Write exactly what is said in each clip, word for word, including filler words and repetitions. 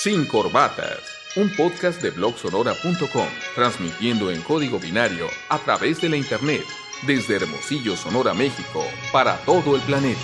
Sin Corbatas, un podcast de blog sonora punto com, transmitiendo en código binario a través de la internet, desde Hermosillo, Sonora, México, para todo el planeta.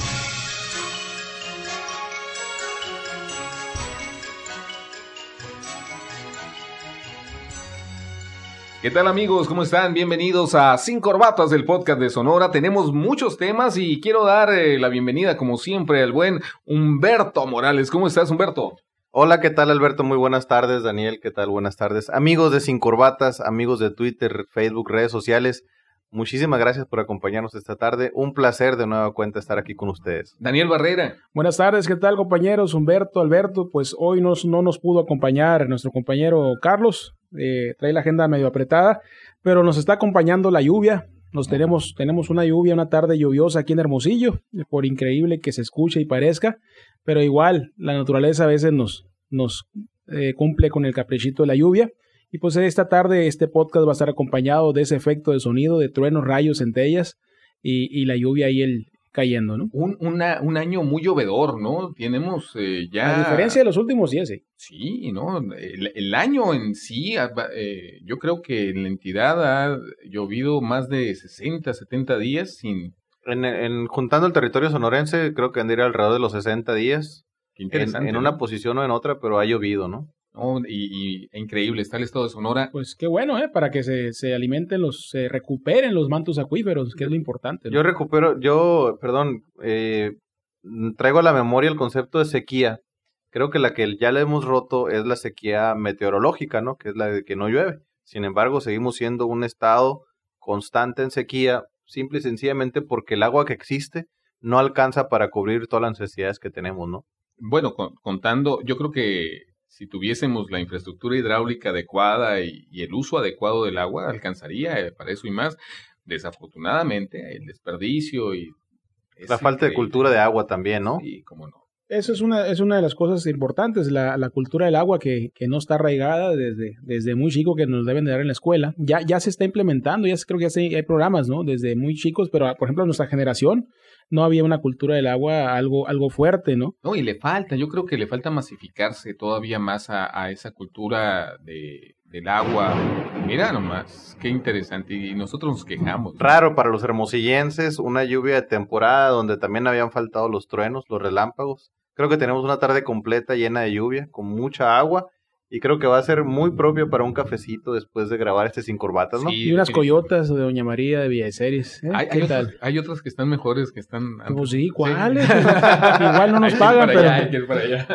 ¿Qué tal, amigos? ¿Cómo están? Bienvenidos a Sin Corbatas, del podcast de Sonora. Tenemos muchos temas y quiero dar eh, la bienvenida, como siempre, al buen Humberto Morales. ¿Cómo estás, Humberto? Hola, ¿qué tal, Alberto? Muy buenas tardes. Daniel, ¿qué tal? Buenas tardes. Amigos de Sin Corbatas, amigos de Twitter, Facebook, redes sociales, muchísimas gracias por acompañarnos esta tarde. Un placer de nueva cuenta estar aquí con ustedes. Daniel Barrera. Buenas tardes, ¿qué tal, compañeros? Humberto, Alberto, pues hoy nos, no nos pudo acompañar nuestro compañero Carlos, eh, trae la agenda medio apretada, pero nos está acompañando la lluvia. Nos tenemos, tenemos una lluvia, una tarde lluviosa aquí en Hermosillo, por increíble que se escuche y parezca, pero igual la naturaleza a veces nos, nos eh, cumple con el caprichito de la lluvia. Y pues esta tarde este podcast va a estar acompañado de ese efecto de sonido, de truenos, rayos, centellas y, y la lluvia ahí el, cayendo, ¿no? Un, una, un año muy llovedor, ¿no? Tenemos eh, ya... A diferencia de los últimos días, sí. Sí, ¿no? El, el año en sí, eh, yo creo que en la entidad ha llovido más de sesenta, setenta días sin... En, en juntando el territorio sonorense, creo que andaría alrededor de los sesenta días. Qué interesante. En, en una posición o en otra, pero ha llovido, ¿no? No, y, y increíble, está el estado de Sonora. Pues qué bueno, ¿eh? Para que se, se alimenten los, se recuperen los mantos acuíferos, que es lo importante, ¿no? Yo recupero, yo, perdón, eh, traigo a la memoria el concepto de sequía. Creo que la que ya le hemos roto es la sequía meteorológica, ¿no? Que es la de que no llueve. Sin embargo, seguimos siendo un estado constante en sequía, simple y sencillamente porque el agua que existe no alcanza para cubrir todas las necesidades que tenemos, ¿no? Bueno, con, contando, yo creo que si tuviésemos la infraestructura hidráulica adecuada y, y el uso adecuado del agua, alcanzaría eh, para eso y más. Desafortunadamente, el desperdicio y... La falta increíble. de cultura de agua también, ¿no? Sí, cómo no. Eso es una, es una de las cosas importantes, la, la cultura del agua que, que no está arraigada desde, desde muy chico, que nos deben de dar en la escuela. Ya, ya se está implementando, ya se, creo que ya se, hay programas, ¿no? Desde muy chicos, pero por ejemplo, nuestra generación no había una cultura del agua algo, algo fuerte, ¿no? No, y le falta, yo creo que le falta masificarse todavía más a, a esa cultura de, del agua. Mira nomás, qué interesante, y nosotros nos quejamos, ¿no? Raro para los hermosillenses, una lluvia de temporada donde también habían faltado los truenos, los relámpagos. Creo que tenemos una tarde completa llena de lluvia, con mucha agua, y creo que va a ser muy propio para un cafecito después de grabar este Sin Corbatas, ¿no? Sí, y unas coyotas de Doña María de Villaceres, ¿eh? Hay, ¿Qué hay, tal? Otras, hay otras que están mejores, que están... Pues sí, ¿cuáles? Sí. Igual no nos hay pagan, pero... Allá, hay que ir para allá.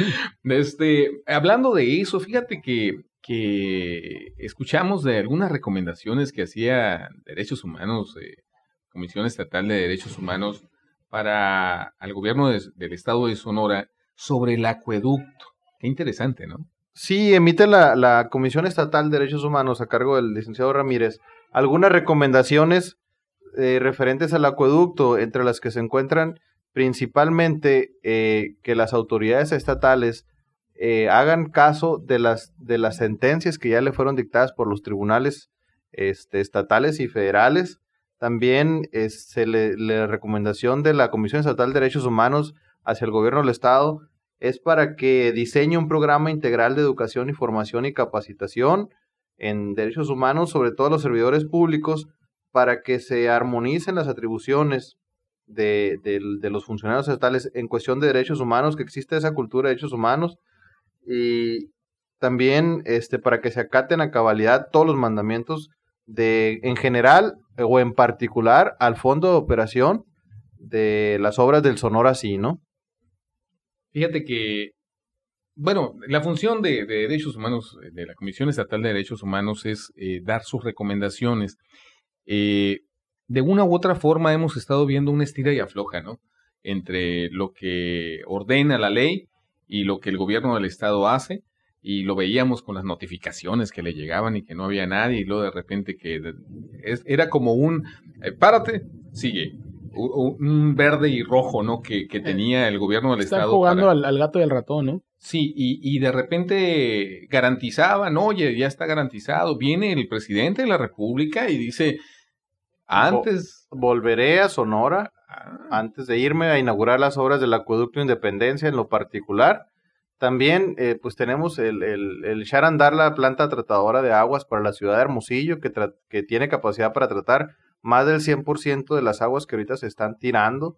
Este, hablando de eso, fíjate que, que escuchamos de algunas recomendaciones que hacía Derechos Humanos, eh, Comisión Estatal de Derechos Humanos, para el gobierno de, del estado de Sonora sobre el acueducto. Qué interesante, ¿no? Sí, emite la, la Comisión Estatal de Derechos Humanos a cargo del licenciado Ramírez algunas recomendaciones eh, referentes al acueducto, entre las que se encuentran principalmente eh, que las autoridades estatales eh, hagan caso de las, de las sentencias que ya le fueron dictadas por los tribunales este, estatales y federales. También es, se le, la recomendación de la Comisión Estatal de Derechos Humanos hacia el gobierno del estado es para que diseñe un programa integral de educación y formación y capacitación en derechos humanos, sobre todo a los servidores públicos, para que se armonicen las atribuciones de, de, de los funcionarios estatales en cuestión de derechos humanos, que exista esa cultura de derechos humanos, y también este, para que se acaten a cabalidad todos los mandamientos de, en general o en particular, al fondo de operación de las obras del Sonora Sí, ¿no? Fíjate que, bueno, la función de, de Derechos Humanos, de la Comisión Estatal de Derechos Humanos, es eh, dar sus recomendaciones. Eh, de una u otra forma hemos estado viendo una estira y afloja, ¿no? Entre lo que ordena la ley y lo que el gobierno del estado hace, y lo veíamos con las notificaciones que le llegaban y que no había nadie, y luego de repente que de, es, era como un, eh, párate, sigue. Un verde y rojo, ¿no? Que, que tenía el gobierno del Están estado. Están jugando para... al, al gato y al ratón, ¿no? Sí, y, y de repente garantizaban, oye, ya está garantizado. Viene el presidente de la República y dice, antes... Volveré a Sonora, ah. antes de irme a inaugurar las obras del Acueducto Independencia en lo particular. También, eh, pues tenemos el, el, el echar a andar la planta tratadora de aguas para la ciudad de Hermosillo, que, tra- que tiene capacidad para tratar más del cien por ciento de las aguas que ahorita se están tirando.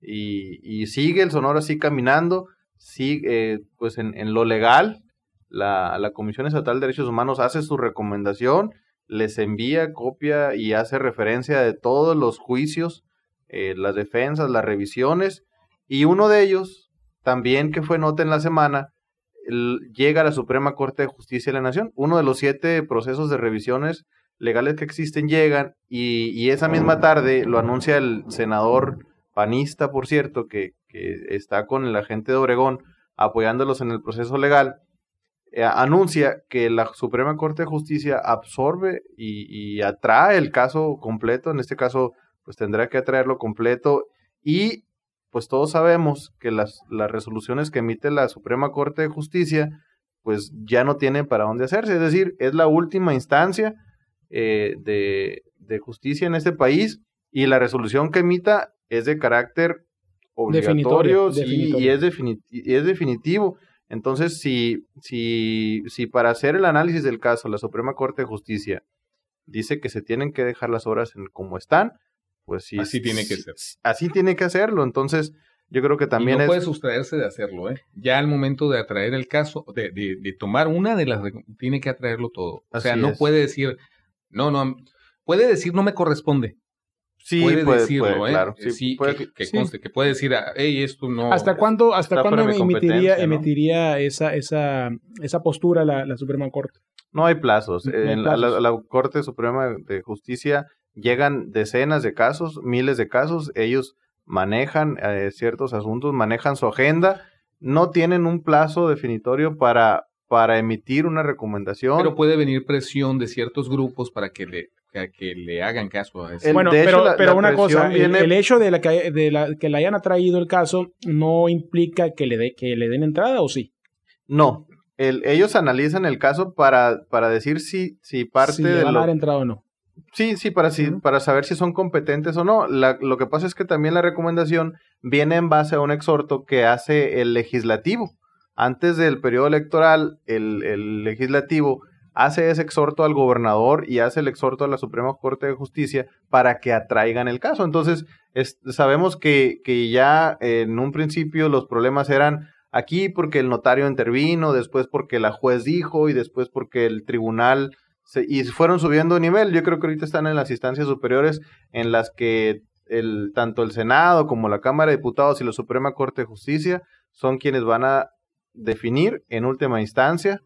Y, y sigue el Sonora así caminando, sigue, eh, pues en, en lo legal, la, la Comisión Estatal de Derechos Humanos hace su recomendación, les envía copia y hace referencia de todos los juicios, eh, las defensas, las revisiones, y uno de ellos, también que fue nota en la semana, el, llega a la Suprema Corte de Justicia de la Nación. Uno de los siete procesos de revisiones legales que existen llegan, y, y esa misma tarde lo anuncia el senador panista, por cierto, que, que está con la gente de Obregón apoyándolos en el proceso legal, eh, anuncia que la Suprema Corte de Justicia absorbe y, y atrae el caso completo. En este caso, pues tendrá que atraerlo completo, y pues todos sabemos que las, las resoluciones que emite la Suprema Corte de Justicia pues ya no tienen para dónde hacerse, es decir, es la última instancia eh, de, de justicia en este país, y la resolución que emita es de carácter obligatorio, sí, definitorio. y es, defini- y es definitivo. Entonces, si, si, si para hacer el análisis del caso la Suprema Corte de Justicia dice que se tienen que dejar las obras en como están, pues sí, así tiene que ser. Así tiene que hacerlo. Entonces, yo creo que también y no es... puede sustraerse de hacerlo, ¿eh? Ya al momento de atraer el caso, de, de, de tomar una de las... Tiene que atraerlo todo. Así o sea, no es. puede decir, no, no, puede decir no me corresponde. Sí, puede, puede decirlo, puede, ¿eh? claro. Sí, Sí, puede, que, que sí. conste, que puede decir, hey, esto no... ¿Hasta cuándo, hasta está cuándo fuera de mi emitiría, competencia, ¿no? emitiría esa, esa, esa postura la, la Suprema Corte? No hay plazos. No hay En plazos. La, la, la Corte Suprema de Justicia llegan decenas de casos, miles de casos. Ellos manejan eh, ciertos asuntos, manejan su agenda. No tienen un plazo definitorio para, para emitir una recomendación. Pero puede venir presión de ciertos grupos para que le, que, que le hagan caso a eso. El- Bueno, de hecho, pero, la- pero la una presión cosa, el- viene- el, hecho de, la que, de la, que le hayan atraído el caso no implica que le, de, que le den entrada, ¿o sí? No. El, ellos analizan el caso para, para decir si, si parte si le de van lo a dar entrada o no. Sí, sí, para, si, Ujú. para saber si son competentes o no. La, lo que pasa es que también la recomendación viene en base a un exhorto que hace el legislativo. Antes del periodo electoral, el, el legislativo hace ese exhorto al gobernador y hace el exhorto a la Suprema Corte de Justicia para que atraigan el caso. Entonces, es, sabemos que, que ya eh, en un principio los problemas eran aquí porque el notario intervino, después porque la juez dijo y después porque el tribunal... Se, y fueron subiendo de nivel. Yo creo que ahorita están en las instancias superiores en las que el, tanto el Senado como la Cámara de Diputados y la Suprema Corte de Justicia son quienes van a definir en última instancia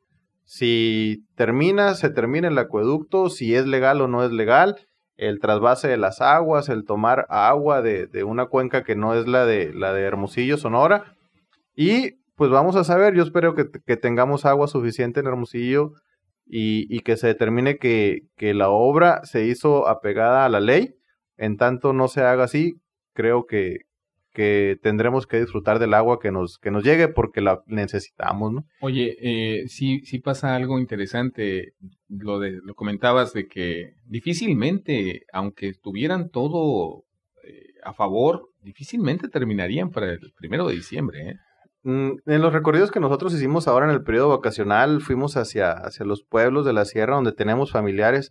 si termina, se termina el acueducto, si es legal o no es legal, el trasvase de las aguas, el tomar agua de, de una cuenca que no es la de, la de Hermosillo, Sonora. Y pues vamos a saber, yo espero que, que tengamos agua suficiente en Hermosillo y, y que se determine que, que la obra se hizo apegada a la ley. En tanto no se haga así, creo que, que tendremos que disfrutar del agua que nos, que nos llegue porque la necesitamos, ¿no? Oye, eh, sí, sí pasa algo interesante, lo de, lo comentabas de que difícilmente, aunque tuvieran todo eh, a favor, difícilmente terminarían para el primero de diciembre, ¿eh? Mm, En los recorridos que nosotros hicimos ahora en el periodo vacacional, fuimos hacia, hacia los pueblos de la sierra donde tenemos familiares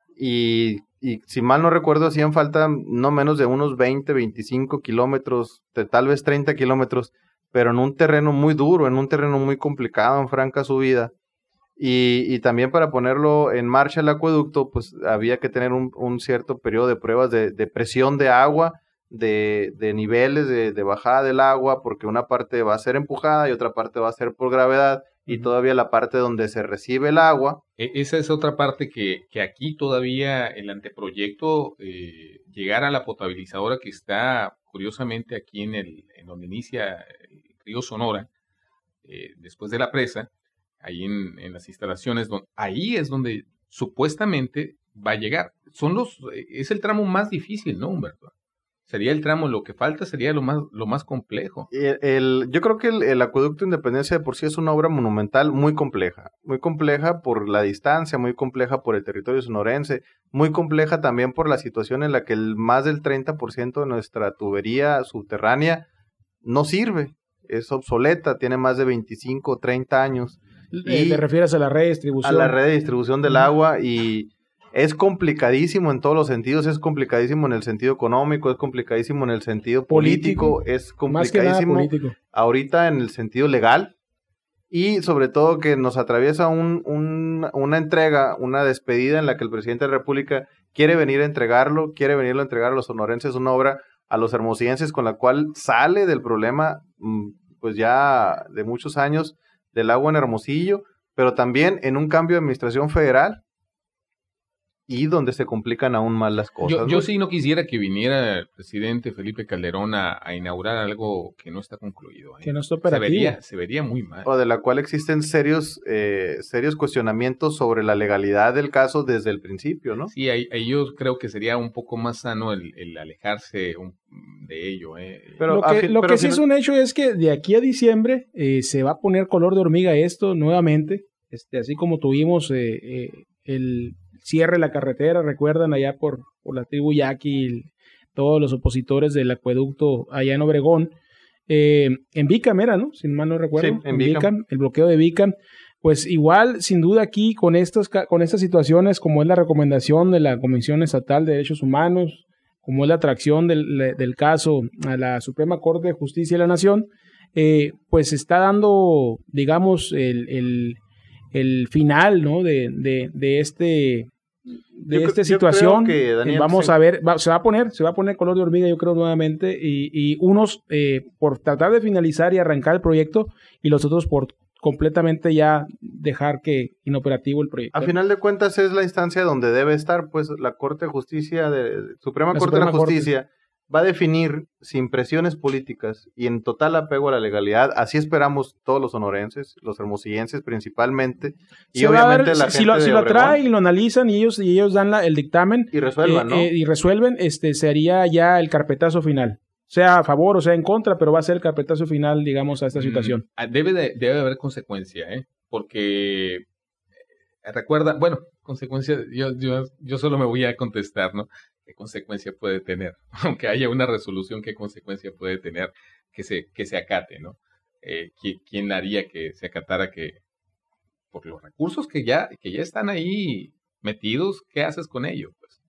y, y si mal no recuerdo hacían falta no menos de unos veinte, veinticinco kilómetros, de tal vez treinta kilómetros, pero en un terreno muy duro, en un terreno muy complicado, en franca subida. Y, y también para ponerlo en marcha el acueducto, pues había que tener un, un cierto periodo de pruebas de, de presión de agua, de, de niveles de, de bajada del agua, porque una parte va a ser empujada y otra parte va a ser por gravedad, y Ujú. todavía la parte donde se recibe el agua. E- esa es otra parte que, que aquí todavía el anteproyecto eh, llegar a la potabilizadora que está curiosamente aquí en el en donde inicia el río Sonora, eh, después de la presa, ahí en, en las instalaciones, don- ahí es donde supuestamente va a llegar. Son los, eh, es el tramo más difícil, ¿no, Humberto? Sería el tramo, lo que falta sería lo más, lo más complejo. El, el- yo creo que el, el acueducto Independencia de por sí es una obra monumental muy compleja, muy compleja por la distancia, muy compleja por el territorio sonorense, muy compleja también por la situación en la que el, más del treinta por ciento de nuestra tubería subterránea no sirve. es obsoleta, tiene más de veinticinco o treinta años. Eh, ¿Te refieres a la red de distribución? A la red de distribución del agua, y es complicadísimo en todos los sentidos, es complicadísimo en el sentido económico, es complicadísimo en el sentido político, político es complicadísimo más que nada político. Ahorita en el sentido legal, y sobre todo que nos atraviesa un, un, una entrega, una despedida en la que el presidente de la República quiere venir a entregarlo, quiere venirlo a entregar a los sonorenses, una obra a los hermosillenses con la cual sale del problema pues ya de muchos años del agua en Hermosillo, pero también en un cambio de administración federal y donde se complican aún más las cosas. Yo, yo sí no quisiera que viniera el presidente Felipe Calderón a, a inaugurar algo que no está concluido. ¿eh? Que no está operativo. Se vería, se vería muy mal. O de la cual existen serios eh, serios cuestionamientos sobre la legalidad del caso desde el principio, ¿no? Sí, ahí, ahí yo creo que sería un poco más sano el, el alejarse un, de ello. ¿eh? Pero, lo que, lo pero que sí es un hecho es que de aquí a diciembre eh, se va a poner color de hormiga esto nuevamente, este, así como tuvimos eh, eh, el cierre de la carretera, recuerdan, allá por, por la tribu Yaqui, todos los opositores del acueducto allá en Obregón, eh, en Bicam era, ¿no? Si mal no recuerdo, sí, en, en Bicam. Bicam, el bloqueo de Bicam, pues igual, sin duda aquí, con estas, con estas situaciones, como es la recomendación de la Comisión Estatal de Derechos Humanos, como es la atracción del, del caso a la Suprema Corte de Justicia de la Nación, eh, pues está dando, digamos, el, el, el final, ¿no? de, de, de este... de yo, esta situación, que, Daniel, vamos sí. a ver, va, se va a poner, se va a poner color de hormiga, yo creo, nuevamente, y, y unos eh, por tratar de finalizar y arrancar el proyecto, y los otros por completamente ya dejar que inoperativo el proyecto. A final de cuentas es la instancia donde debe estar, pues, la Corte de Justicia, de Suprema La Corte Suprema de la Justicia, Corte. Va a definir sin presiones políticas y en total apego a la legalidad. Así esperamos todos los sonorenses, los hermosillenses principalmente, y se obviamente ver, la si, gente si lo, de si lo Obregón, trae y lo analizan y ellos, y ellos dan la, el dictamen y resuelvan, eh, ¿no? Eh, y resuelven, este sería ya el carpetazo final. Sea a favor o sea en contra, pero va a ser el carpetazo final, digamos, a esta situación. Mm, debe, de, debe haber consecuencia, ¿eh? Porque eh, recuerda, bueno, consecuencia, yo, yo, yo solo me voy a contestar, ¿no? ¿Qué consecuencia puede tener? Aunque haya una resolución, ¿qué consecuencia puede tener que se, que se acate, ¿no? Eh, ¿Quién haría que se acatara que por los recursos que ya, que ya están ahí metidos, qué haces con ello? Pues,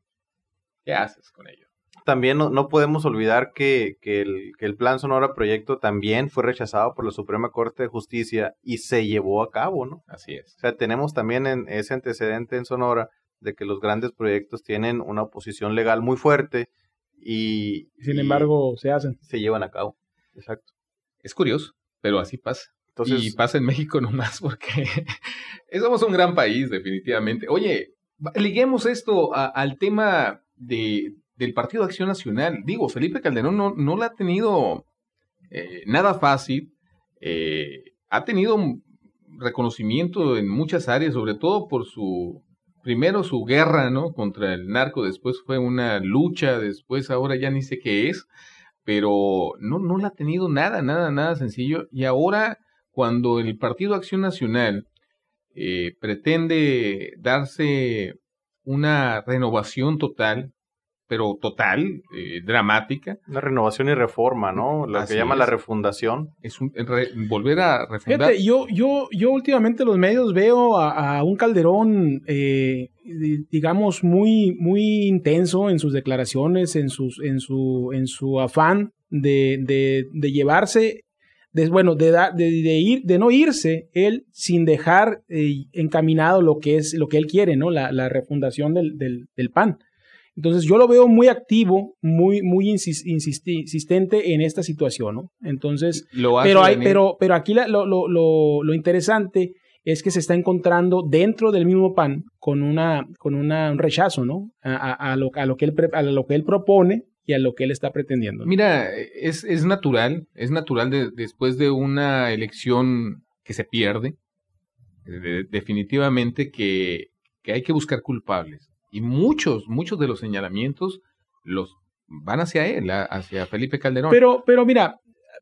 ¿qué haces con ello? También no, no podemos olvidar que, que, el, que el Plan Sonora Proyecto también fue rechazado por la Suprema Corte de Justicia y se llevó a cabo, ¿no? Así es. O sea, tenemos también en ese antecedente en Sonora de que los grandes proyectos tienen una oposición legal muy fuerte y... Sin y embargo, se hacen. Se llevan a cabo. Exacto. Es curioso, pero así pasa. Entonces, y pasa en México nomás porque somos un gran país, definitivamente. Oye, liguemos esto a, al tema de, del Partido Acción Nacional. Digo, Felipe Calderón no, no la ha tenido eh, nada fácil. Eh, ha tenido un reconocimiento en muchas áreas, sobre todo por su... Primero su guerra, ¿no? Contra el narco, después fue una lucha, después ahora ya ni sé qué es, pero no, no la ha tenido nada, nada, nada sencillo. Y ahora, cuando el Partido Acción Nacional eh, pretende darse una renovación total, pero total, eh, dramática. Una renovación y reforma, ¿no? Lo que llama es. la refundación. Es un, re, volver a refundar. Fíjate, yo, yo, yo últimamente en los medios veo a, a un Calderón, eh, digamos, muy, muy intenso en sus declaraciones, en, sus, en, su, en su afán de, de, de llevarse, de, bueno, de, da, de, de, ir, de no irse él sin dejar eh, encaminado lo que, es, lo que él quiere, ¿no? La, la refundación del, del, del P A N. Entonces yo lo veo muy activo, muy, muy insis, insisti, insistente en esta situación, ¿no? Entonces, lo hace, pero, hay, pero, pero aquí la, lo, lo, lo, lo interesante es que se está encontrando dentro del mismo P A N con una, con una, un rechazo, ¿no? A, a, a, lo, a, lo que él, a lo que él propone y a lo que él está pretendiendo, ¿no? Mira, es, es natural, es natural de, después de una elección que se pierde, de, definitivamente que, que hay que buscar culpables. Y muchos, muchos de los señalamientos los van hacia él, hacia Felipe Calderón. Pero, pero mira,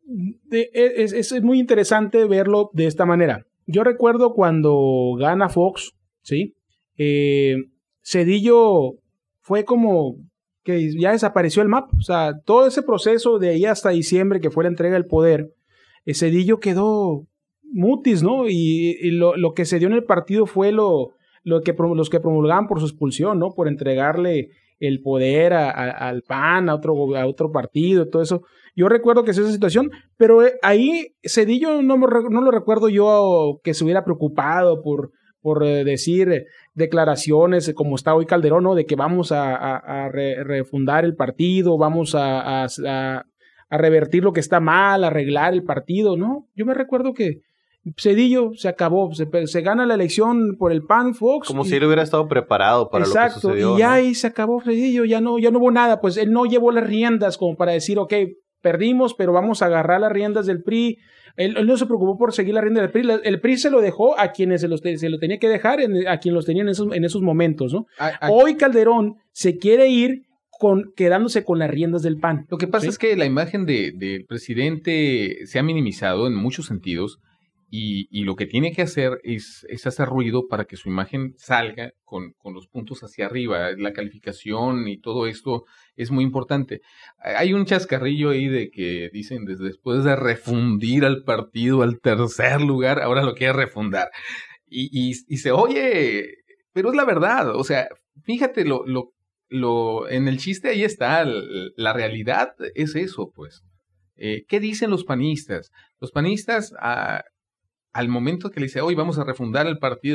es, es muy interesante verlo de esta manera. Yo recuerdo cuando gana Fox, ¿sí? Eh, Zedillo fue como que ya desapareció el mapa. O sea, todo ese proceso de ahí hasta diciembre, que fue la entrega del poder, eh, Zedillo quedó mutis, ¿no? Y, y lo, lo que se dio en el partido fue lo, lo que los que promulgaban por su expulsión, ¿no? Por entregarle el poder a, a, al P A N, a otro, a otro partido, todo eso. Yo recuerdo que es esa situación, pero ahí Zedillo no, no lo recuerdo yo que se hubiera preocupado por, por decir declaraciones como está hoy Calderón, ¿no? De que vamos a, a, a re, refundar el partido, vamos a, a, a, a revertir lo que está mal, arreglar el partido, ¿no? Yo me recuerdo que Zedillo se acabó, se, se gana la elección por el P A N Fox. Como y, si él hubiera estado preparado para exacto, lo que sucedió. Y ya ¿no? ahí se acabó Zedillo, ya no, ya no hubo nada, pues él no llevó las riendas como para decir, ok, perdimos, pero vamos a agarrar las riendas del P R I. Él, él no se preocupó por seguir las riendas del P R I. El P R I se lo dejó a quienes se, los, se lo tenía que dejar, en, a quienes los tenían en esos, en esos momentos, ¿no? A, a, Hoy Calderón se quiere ir con, quedándose con las riendas del P A N. Lo que pasa ¿sí? es que la imagen del de presidente se ha minimizado en muchos sentidos. Y, y lo que tiene que hacer es, es hacer ruido para que su imagen salga con, con los puntos hacia arriba. La calificación y todo esto es muy importante. Hay un chascarrillo ahí de que dicen desde después de refundir al partido al tercer lugar, ahora lo quiere refundar. Y, y, y se oye, pero es la verdad. O sea, fíjate, lo, lo, lo, en el chiste ahí está. La realidad es eso, pues. Eh, ¿Qué dicen los panistas? Los panistas... Ah, al momento que le dice, hoy vamos a refundar el partido,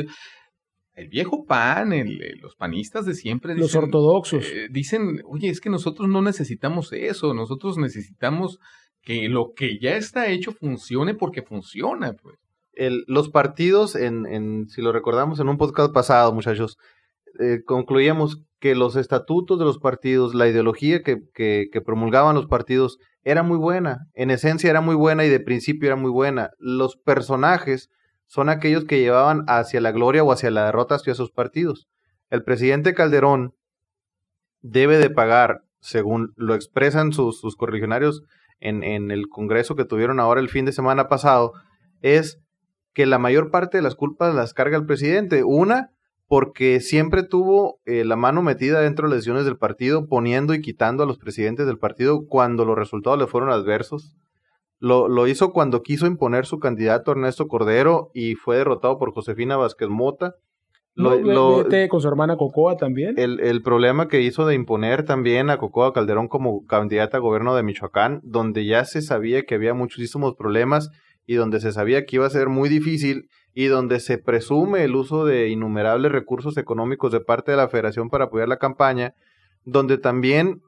el viejo P A N, el, el, los panistas de siempre dicen, los ortodoxos eh, dicen, oye, es que nosotros no necesitamos eso, nosotros necesitamos que lo que ya está hecho funcione porque funciona, pues. El, los partidos, en, en, si lo recordamos en un podcast pasado, muchachos, eh, concluíamos que los estatutos de los partidos, la ideología que, que, que promulgaban los partidos era muy buena, en esencia era muy buena y de principio era muy buena. Los personajes son aquellos que llevaban hacia la gloria o hacia la derrota hacia sus partidos. El presidente Calderón debe de pagar, según lo expresan sus, sus correligionarios en, en el congreso que tuvieron ahora el fin de semana pasado, es que la mayor parte de las culpas las carga el presidente. Una, porque siempre tuvo eh, la mano metida dentro de las decisiones del partido, poniendo y quitando a los presidentes del partido cuando los resultados le fueron adversos. Lo, lo hizo cuando quiso imponer su candidato Ernesto Cordero y fue derrotado por Josefina Vázquez Mota. Lo, no, lo, con su hermana Cocoa también. El, el problema que hizo de imponer también a Cocoa Calderón como candidata a gobierno de Michoacán, donde ya se sabía que había muchísimos problemas y donde se sabía que iba a ser muy difícil y donde se presume el uso de innumerables recursos económicos de parte de la Federación para apoyar la campaña, donde también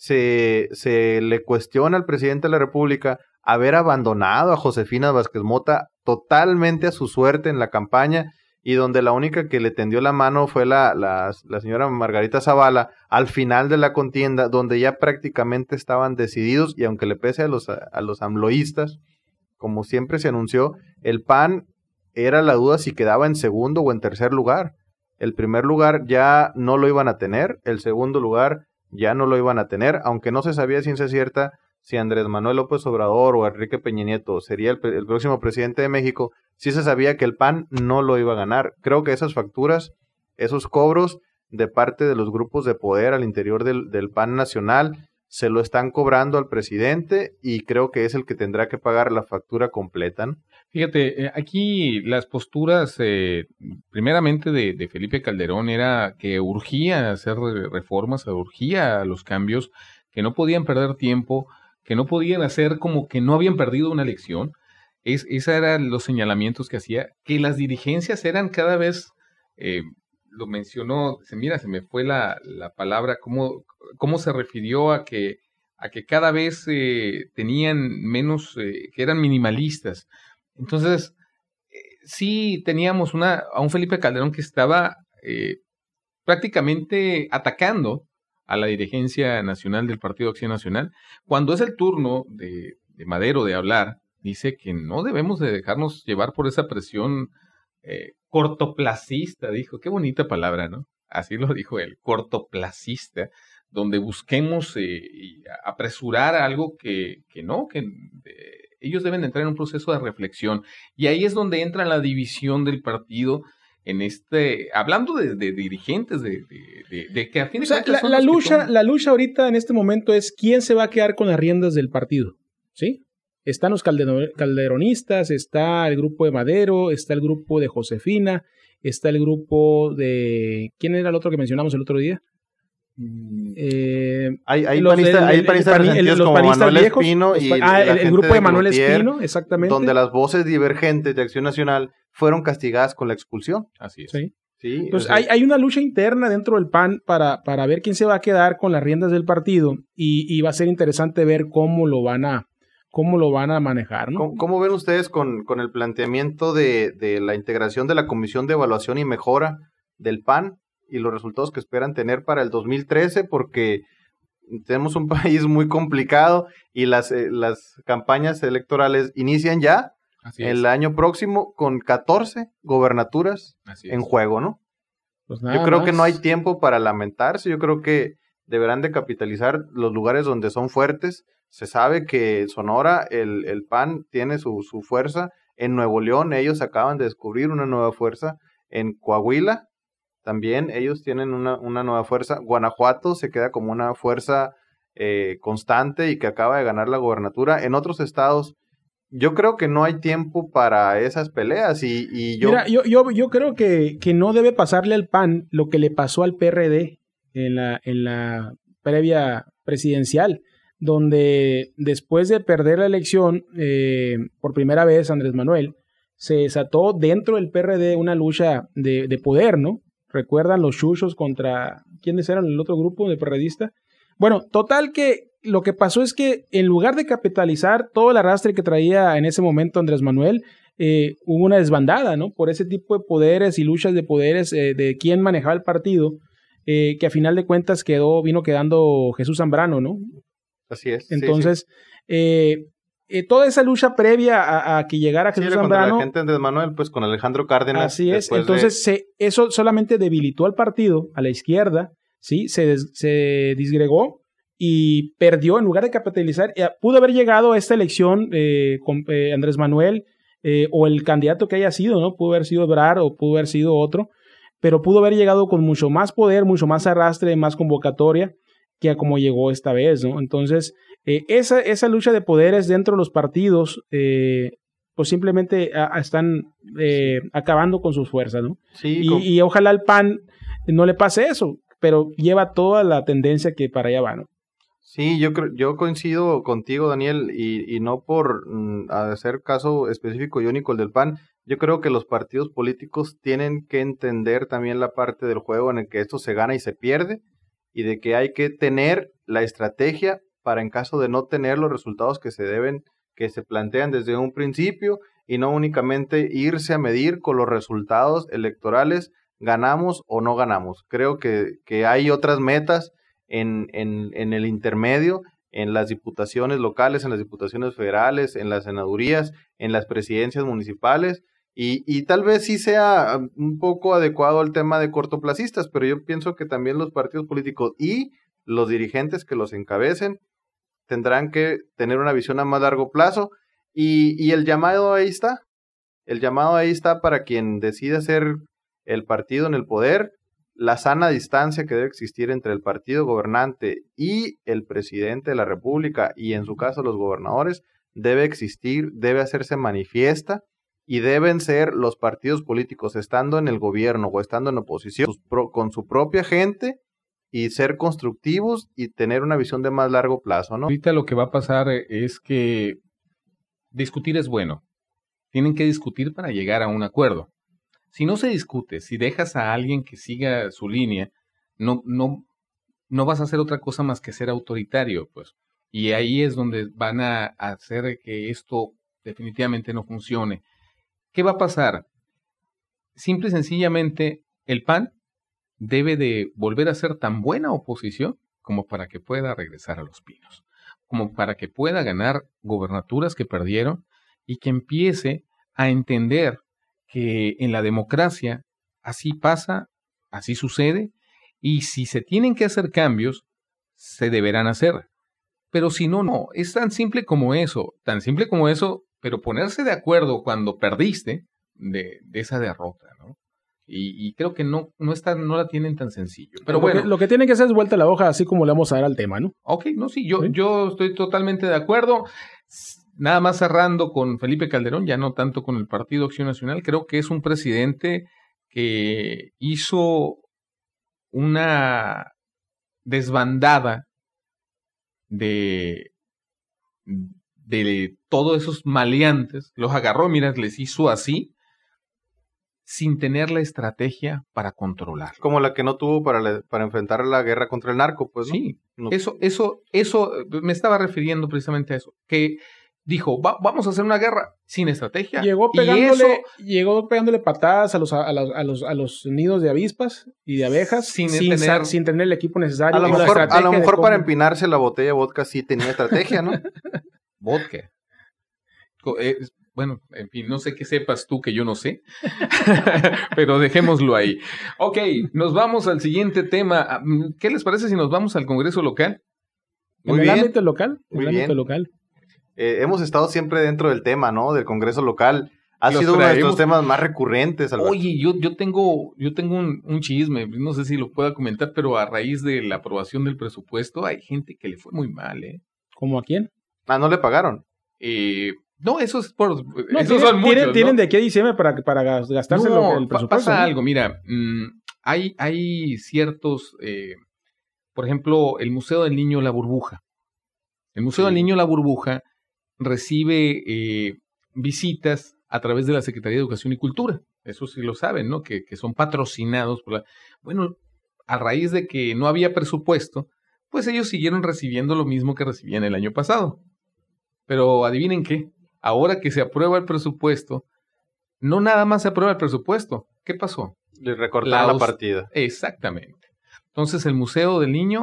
se, se le cuestiona al presidente de la República haber abandonado a Josefina Vázquez Mota totalmente a su suerte en la campaña y donde la única que le tendió la mano fue la, la, la señora Margarita Zavala al final de la contienda, donde ya prácticamente estaban decididos y aunque le pese a los, a, a los amloístas, como siempre se anunció, el P A N era la duda si quedaba en segundo o en tercer lugar. El primer lugar ya no lo iban a tener, el segundo lugar ya no lo iban a tener, aunque no se sabía ciencia cierta si Andrés Manuel López Obrador o Enrique Peña Nieto sería el, el próximo presidente de México, sí se sabía que el P A N no lo iba a ganar. Creo que esas facturas, esos cobros de parte de los grupos de poder al interior del, del P A N nacional, se lo están cobrando al presidente y creo que es el que tendrá que pagar la factura completa, ¿no? Fíjate, eh, aquí las posturas, eh, primeramente de, de Felipe Calderón, era que urgía hacer reformas, urgía los cambios, que no podían perder tiempo, que no podían hacer como que no habían perdido una elección. Es, esos eran los señalamientos que hacía, que las dirigencias eran cada vez, eh, lo mencionó, se, mira, se me fue la, la palabra, cómo, cómo se refirió a que, a que cada vez eh, tenían menos, eh, que eran minimalistas. Entonces, eh, sí teníamos una, a un Felipe Calderón que estaba eh, prácticamente atacando a la dirigencia nacional del Partido Acción Nacional. Cuando es el turno de, de Madero de hablar, dice que no debemos de dejarnos llevar por esa presión eh, cortoplacista, dijo. Qué bonita palabra, ¿no? Así lo dijo él, cortoplacista, donde busquemos eh, apresurar algo que, que no, que... Eh, ellos deben de entrar en un proceso de reflexión. Y ahí es donde entra la división del partido en este, hablando de, de dirigentes, de, de, de, de que a fin de o sea, cuentas la, son la los lucha, que la lucha ahorita en este momento es quién se va a quedar con las riendas del partido, ¿sí? Están los caldero- calderonistas, está el grupo de Madero, está el grupo de Josefina, está el grupo de... ¿Quién era el otro que mencionamos el otro día? Eh, hay, hay panistas, hay panistas el, resentidos el, como Manuel viejos, Espino y ah, el, el grupo de, de Manuel Cloutier, Espino, exactamente. Donde las voces divergentes de Acción Nacional fueron castigadas con la expulsión. Así es. Sí. Sí, Entonces, o sea, hay, hay una lucha interna dentro del P A N para, para ver quién se va a quedar con las riendas del partido y, y va a ser interesante ver cómo lo van a, cómo lo van a manejar, ¿no? ¿Cómo, cómo ven ustedes con, con el planteamiento de, de la integración de la Comisión de Evaluación y Mejora del P A N y los resultados que esperan tener para el dos mil trece? Porque tenemos un país muy complicado y las, eh, las campañas electorales inician ya. Así el es. Año próximo con catorce gobernaturas en juego, ¿no? Pues yo creo más. que no hay tiempo para lamentarse, yo creo que deberán de capitalizar los lugares donde son fuertes. Se sabe que Sonora, el, el P A N tiene su, su fuerza. En Nuevo León ellos acaban de descubrir una nueva fuerza. En Coahuila también ellos tienen una, una nueva fuerza. Guanajuato se queda como una fuerza eh, constante y que acaba de ganar la gobernatura. En otros estados yo creo que no hay tiempo para esas peleas y, y yo... Mira, yo, yo, yo creo que, que no debe pasarle al P A N lo que le pasó al P R D en la, en la previa presidencial, donde después de perder la elección eh, por primera vez Andrés Manuel, se desató dentro del P R D una lucha de, de poder, ¿no? ¿Recuerdan los chuchos contra... ¿Quiénes eran el otro grupo de perredista? Bueno, total que lo que pasó es que en lugar de capitalizar todo el arrastre que traía en ese momento Andrés Manuel, eh, hubo una desbandada, ¿no? Por ese tipo de poderes y luchas de poderes eh, de quién manejaba el partido, eh, que a final de cuentas quedó, vino quedando Jesús Zambrano, ¿no? Así es. Entonces, sí, sí. Eh, eh, toda esa lucha previa a, a que llegara Jesús sí, Zambrano. La gente de Andrés Manuel, pues con Alejandro Cárdenas. Así es. Entonces, de... se, eso solamente debilitó al partido, a la izquierda, ¿sí? Se, des, se disgregó y perdió en lugar de capitalizar. Eh, pudo haber llegado a esta elección eh, con eh, Andrés Manuel eh, o el candidato que haya sido, ¿no? Pudo haber sido Ebrard o pudo haber sido otro, pero pudo haber llegado con mucho más poder, mucho más arrastre, más convocatoria que a como llegó esta vez, ¿no? Entonces, eh, esa, esa lucha de poderes dentro de los partidos, eh, pues simplemente a, a están eh, acabando con sus fuerzas, ¿no? Sí, y, con... y ojalá al P A N no le pase eso, pero lleva toda la tendencia que para allá va, ¿no? Sí, yo creo, yo coincido contigo, Daniel, y, y no por mm, hacer caso específico y único el del P A N. Yo creo que los partidos políticos tienen que entender también la parte del juego en el que esto se gana y se pierde, y de que hay que tener la estrategia para en caso de no tener los resultados que se deben, que se plantean desde un principio, y no únicamente irse a medir con los resultados electorales, ganamos o no ganamos. Creo que, que hay otras metas En, en, en el intermedio, en las diputaciones locales, en las diputaciones federales, en las senadurías, en las presidencias municipales, y, y tal vez sí sea un poco adecuado al tema de cortoplacistas, pero yo pienso que también los partidos políticos y los dirigentes que los encabecen tendrán que tener una visión a más largo plazo, y, y el llamado ahí está, el llamado ahí está para quien decida ser el partido en el poder, la sana distancia que debe existir entre el partido gobernante y el presidente de la República, y en su caso los gobernadores, debe existir, debe hacerse manifiesta, y deben ser los partidos políticos, estando en el gobierno o estando en oposición, con su propia gente, y ser constructivos y tener una visión de más largo plazo, ¿no? Ahorita lo que va a pasar es que discutir es bueno. Tienen que discutir para llegar a un acuerdo. Si no se discute, si dejas a alguien que siga su línea, no, no, no vas a hacer otra cosa más que ser autoritario, pues. Y ahí es donde van a hacer que esto definitivamente no funcione. ¿Qué va a pasar? Simple y sencillamente, el P A N debe de volver a ser tan buena oposición como para que pueda regresar a Los Pinos, como para que pueda ganar gobernaturas que perdieron y que empiece a entender que en la democracia así pasa, así sucede, y si se tienen que hacer cambios, se deberán hacer. Pero si no, no, es tan simple como eso, tan simple como eso, pero ponerse de acuerdo cuando perdiste de, de esa derrota, ¿no? Y, y creo que no, no, está, no la tienen tan sencillo. Pero lo bueno. Que, lo que tienen que hacer es vuelta a la hoja, así como le vamos a dar al tema, ¿no? Ok, no, sí, yo, ¿Sí? yo estoy totalmente de acuerdo. nada más cerrando con Felipe Calderón, ya no tanto con el Partido Acción Nacional, creo que es un presidente que hizo una desbandada de, de todos esos maleantes, los agarró, mira, les hizo así, sin tener la estrategia para controlar. Como la que no tuvo para, la, para enfrentar la guerra contra el narco, pues, ¿no? Sí, no. eso, eso, eso, me estaba refiriendo precisamente a eso, que dijo, Va, vamos a hacer una guerra sin estrategia. Llegó pegándole, y eso, llegó pegándole patadas a los, a, los, a, los, a los nidos de avispas y de abejas sin, sin, tener, sin tener el equipo necesario. A lo mejor, a lo mejor para empinarse la botella de vodka sí tenía estrategia, ¿no? Vodka. Eh, bueno, en fin, no sé qué sepas tú que yo no sé, pero dejémoslo ahí. Ok, nos vamos al siguiente tema. ¿Qué les parece si nos vamos al Congreso local? Muy ¿En bien. el ámbito local? Muy el bien. ámbito local. Eh, hemos estado siempre dentro del tema, ¿no? Del Congreso local. Ha Los sido uno de nuestros temas más recurrentes, Alberto. Oye, yo, yo tengo, yo tengo un, un chisme, no sé si lo pueda comentar, pero a raíz de la aprobación del presupuesto hay gente que le fue muy mal, ¿eh? ¿Cómo a quién? Ah, ¿no le pagaron? Eh... No, eso es por... No, esos son muchos, tienen, tienen ¿no? de aquí a diciembre para, para gastarse no, el presupuesto. Pasa ¿no? algo, mira, mmm, hay, hay ciertos... Eh, por ejemplo, el Museo del Niño La Burbuja. El Museo sí. del Niño La Burbuja recibe eh, visitas a través de la Secretaría de Educación y Cultura. Eso sí lo saben, ¿no? Que, que son patrocinados por la... Bueno, a raíz de que no había presupuesto, pues ellos siguieron recibiendo lo mismo que recibían el año pasado. Pero adivinen qué. Ahora que se aprueba el presupuesto, no nada más se aprueba el presupuesto. ¿Qué pasó? Le recortaron la, la partida. Exactamente. Entonces el Museo del Niño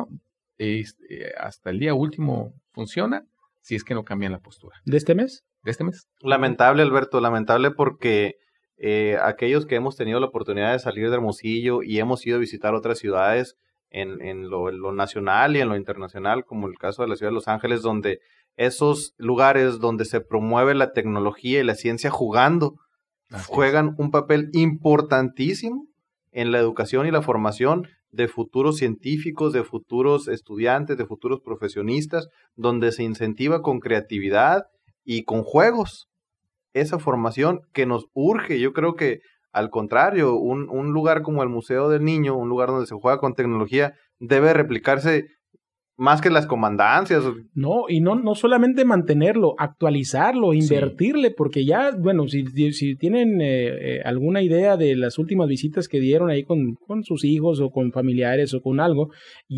este, hasta el día último funciona si es que no cambian la postura. ¿De este mes? ¿De este mes? Lamentable, Alberto, lamentable porque eh, aquellos que hemos tenido la oportunidad de salir de Hermosillo y hemos ido a visitar otras ciudades en, en, lo, en lo nacional y en lo internacional, como el caso de la ciudad de Los Ángeles, donde esos lugares donde se promueve la tecnología y la ciencia jugando, Así juegan es. un papel importantísimo en la educación y la formación de futuros científicos, de futuros estudiantes, de futuros profesionistas, donde se incentiva con creatividad y con juegos esa formación que nos urge. Yo creo que, al contrario, un, un lugar como el Museo del Niño, un lugar donde se juega con tecnología, debe replicarse más que las comandancias. No, y no, no solamente mantenerlo, actualizarlo, invertirle, sí. porque ya, bueno, si, si tienen eh, eh, alguna idea de las últimas visitas que dieron ahí con, con sus hijos o con familiares o con algo,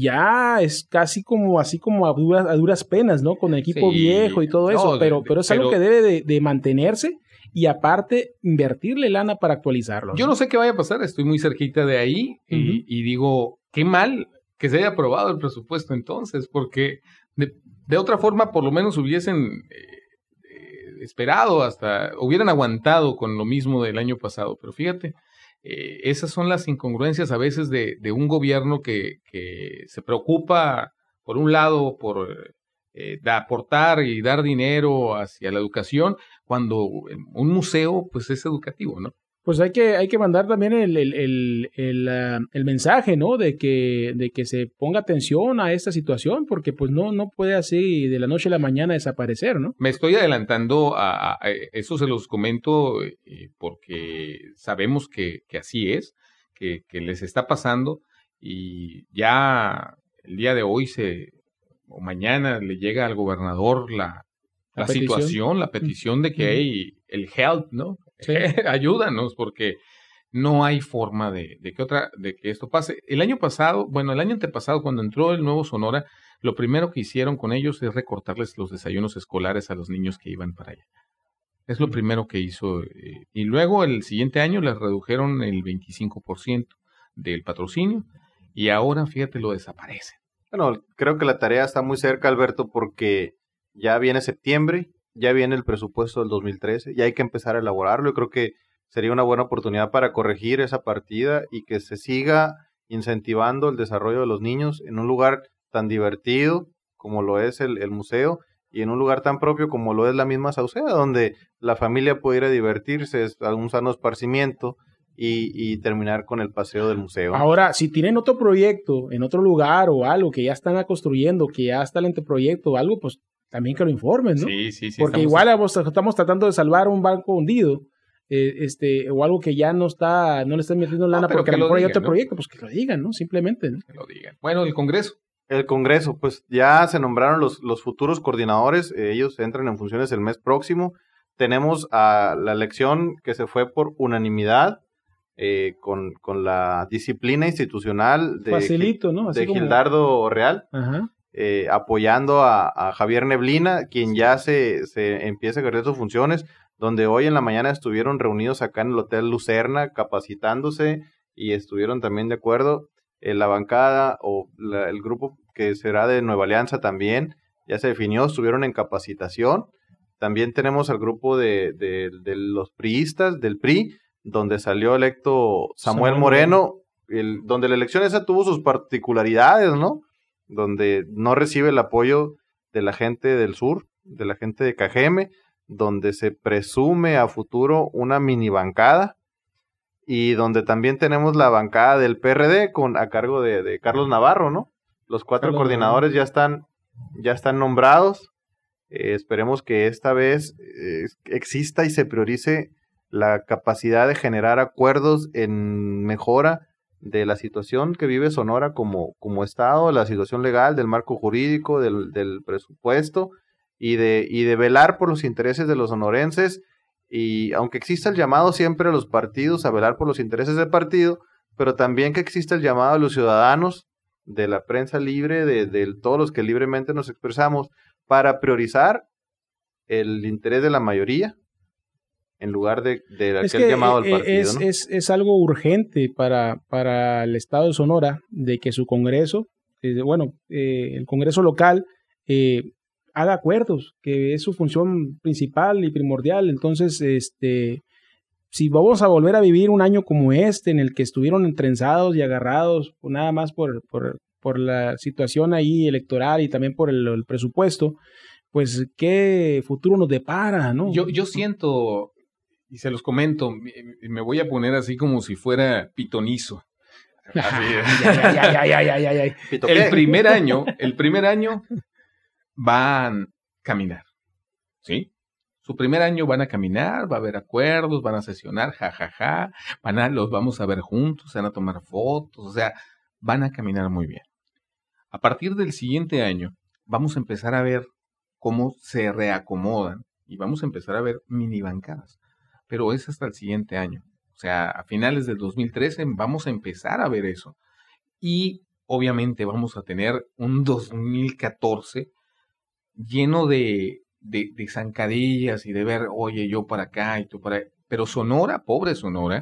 ya es casi como así como a duras, a duras penas, ¿no? Con equipo sí. viejo y todo eso, no, pero, de, pero es pero... algo que debe de, de mantenerse y aparte invertirle lana para actualizarlo, ¿no? Yo no sé qué vaya a pasar, estoy muy cerquita de ahí uh-huh. y, y digo, qué mal que se haya aprobado el presupuesto entonces, porque de, de otra forma por lo menos hubiesen eh, eh, esperado hasta, hubieran aguantado con lo mismo del año pasado, pero fíjate, eh, esas son las incongruencias a veces de, de un gobierno que, que se preocupa por un lado por eh, de aportar y dar dinero hacia la educación, cuando un museo pues es educativo, ¿no? Pues hay que, hay que mandar también el, el, el, el, uh, el mensaje, ¿no? De que, de que se ponga atención a esta situación, porque pues no, no puede así de la noche a la mañana desaparecer, ¿no? Me estoy adelantando a, a eso, se los comento eh, porque sabemos que, que así es, que, que les está pasando y ya el día de hoy se, o mañana le llega al gobernador la, la, la situación, la petición de que uh-huh. hay el help, ¿no? Sí. Ayúdanos, porque no hay forma de, de que otra, de que esto pase. El año pasado, bueno, el año antepasado, cuando entró el nuevo Sonora, lo primero que hicieron con ellos es recortarles los desayunos escolares a los niños que iban para allá. Es lo mm. primero que hizo. Eh, y luego el siguiente año les redujeron el veinticinco por ciento del patrocinio y ahora, fíjate, lo desaparecen. Bueno, creo que la tarea está muy cerca, Alberto, porque ya viene septiembre. Ya viene el presupuesto del dos mil trece, ya hay que empezar a elaborarlo. Yo creo que sería una buena oportunidad para corregir esa partida y que se siga incentivando el desarrollo de los niños en un lugar tan divertido como lo es el, el museo y en un lugar tan propio como lo es la misma Sauceda, donde la familia puede ir a divertirse, a un sano esparcimiento y, y terminar con el paseo del museo. Ahora, si tienen otro proyecto en otro lugar o algo que ya están construyendo, que ya está el anteproyecto o algo, pues también que lo informen, ¿no? Sí, sí, sí. Porque igual estamos... estamos tratando de salvar un banco hundido, eh, este, o algo que ya no está, no le están metiendo lana no, porque a lo mejor hay otro ¿no? proyecto, pues que lo digan, ¿no? Simplemente, ¿no? Que lo digan. Bueno, el Congreso. El Congreso, pues ya se nombraron los, los futuros coordinadores, eh, ellos entran en funciones el mes próximo. Tenemos a la elección que se fue por unanimidad, eh, con, con la disciplina institucional de, Facilito, ¿no? Así de como... Gildardo Real, Ajá. Eh, apoyando a, a Javier Neblina, quien ya se, se empieza a ejercer sus funciones, donde hoy en la mañana estuvieron reunidos acá en el Hotel Lucerna capacitándose y estuvieron también de acuerdo. Eh, la bancada o la, el grupo que será de Nueva Alianza también ya se definió, estuvieron en capacitación. También tenemos al grupo de, de, de los priistas, del P R I, donde salió electo Samuel, Samuel Moreno, el, donde la elección esa tuvo sus particularidades, ¿no? Donde no recibe el apoyo de la gente del sur, de la gente de Cajeme, donde se presume a futuro una mini bancada, y donde también tenemos la bancada del P R D con a cargo de, de Carlos Navarro, ¿no? Los cuatro Carlos coordinadores Navarro. ya están ya están nombrados. Eh, esperemos que esta vez eh, exista y se priorice la capacidad de generar acuerdos en mejora de la situación que vive Sonora como, como estado, la situación legal, del marco jurídico, del, del presupuesto, y de, y de velar por los intereses de los sonorenses. Y aunque exista el llamado siempre a los partidos a velar por los intereses del partido, pero también que exista el llamado a los ciudadanos, de la prensa libre, de, de todos los que libremente nos expresamos, para priorizar el interés de la mayoría en lugar de, de aquel es que, llamado al partido. Es, ¿no? es, es algo urgente para, para el estado de Sonora, de que su Congreso, eh, bueno, eh, el Congreso local, eh, haga acuerdos, que es su función principal y primordial. Entonces, este, si vamos a volver a vivir un año como este, en el que estuvieron entrenzados y agarrados, nada más por, por, por la situación ahí electoral y también por el, el presupuesto, pues qué futuro nos depara, ¿no? Yo, yo siento, y se los comento, me, me voy a poner así como si fuera pitonizo. El primer año, el primer año van a caminar, ¿sí? Su primer año van a caminar, va a haber acuerdos, van a sesionar, jajaja, ja, ja, van a, los vamos a ver juntos, van a tomar fotos, o sea, van a caminar muy bien. A partir del siguiente año, vamos a empezar a ver cómo se reacomodan y vamos a empezar a ver mini bancadas, pero es hasta el siguiente año. O sea, a finales del dos mil trece vamos a empezar a ver eso. Y obviamente vamos a tener un dos mil catorce lleno de, de, de zancadillas y de ver, oye, yo para acá y tú para allá. Pero Sonora, pobre Sonora,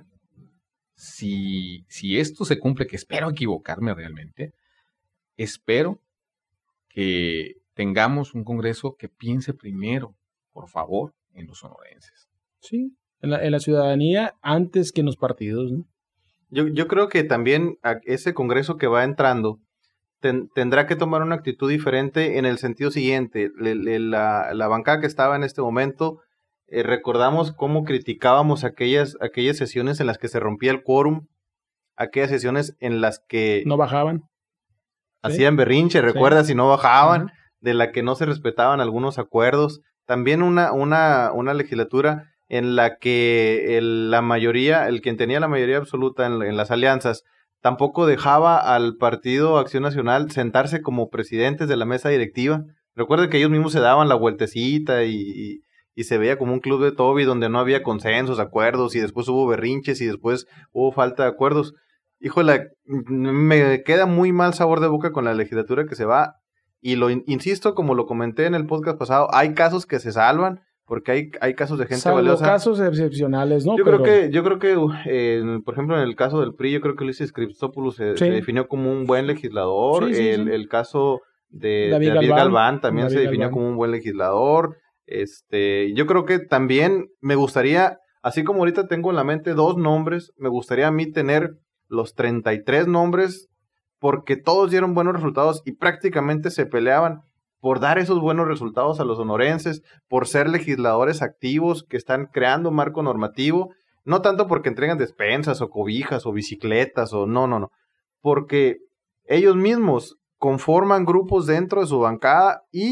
si, si esto se cumple, que espero equivocarme realmente, espero que tengamos un Congreso que piense primero, por favor, en los sonorenses. Sí, en la, en la ciudadanía antes que en los partidos, ¿no? Yo, yo creo que también ese Congreso que va entrando ten, tendrá que tomar una actitud diferente en el sentido siguiente. Le, le, la, la bancada que estaba en este momento, eh, recordamos cómo criticábamos aquellas, aquellas sesiones en las que se rompía el quórum, aquellas sesiones en las que no bajaban, hacían ¿sí? berrinche, recuerdas, sí. y no bajaban, uh-huh. De la que no se respetaban algunos acuerdos. También una, una, una legislatura en la que el, la mayoría, el quien tenía la mayoría absoluta en, en las alianzas, tampoco dejaba al Partido Acción Nacional sentarse como presidentes de la mesa directiva. Recuerden que ellos mismos se daban la vueltecita y, y, y se veía como un club de Toby donde no había consensos, acuerdos, y después hubo berrinches y después hubo falta de acuerdos. Híjole, me queda muy mal sabor de boca con la legislatura que se va, y lo insisto, como lo comenté en el podcast pasado, hay casos que se salvan, porque hay, hay casos de gente Salvo valiosa. casos excepcionales, ¿no? Yo Pero... creo que, yo creo que eh, por ejemplo, en el caso del P R I, yo creo que Ulises Kriptopoulos se, sí. se definió como un buen legislador. Sí, sí, el, sí. el caso de David, David Galván, Galván también David se definió Galván. como un buen legislador. Este, yo creo que también me gustaría, así como ahorita tengo en la mente dos nombres, me gustaría a mí tener los treinta y tres nombres, porque todos dieron buenos resultados y prácticamente se peleaban por dar esos buenos resultados a los sonorenses, por ser legisladores activos que están creando marco normativo, no tanto porque entregan despensas o cobijas o bicicletas o no, no, no, porque ellos mismos conforman grupos dentro de su bancada y